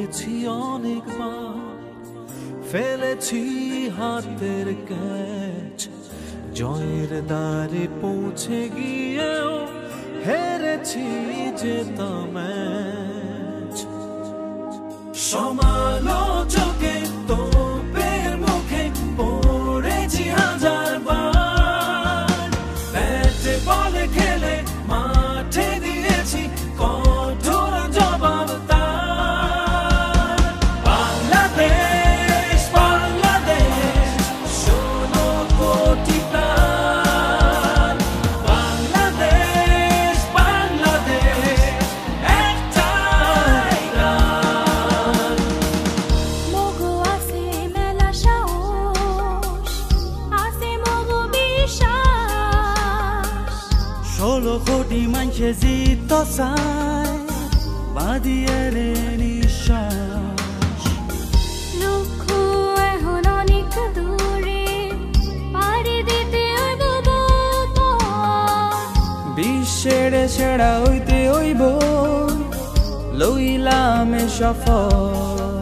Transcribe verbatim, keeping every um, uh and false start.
পড়েছি অনেকবার, ফেলেছি হাতের ক্যাচ, জয়ের দ্বারে পৌঁছে গিয়েও হেরেছি জেতা ম্যাচ। সমালোচকে তোপের মুখে পড়েছি হাজার বার, ব্যাটে বলে খেলে মাঠে দিয়েছি কঠোর জবাব তার। বাংলাদেশ বাংলাদেশ ষোলো কোটি প্রাণ, বাংলাদেশ বাংলাদেশ একটাই গান। মগো আছে মেলা সাহস, আছে মগো বিশ্বাস। ষোলো কোটি মানুষে জিত চায়, বাদিয়ে রে নিশ্বাস। লক্ষ্য এখন অনেক দূরে, পাড়ি দিতে হইব পথ। বিশ্বের সেরা হইতে হইব, লইলাম এ সফর।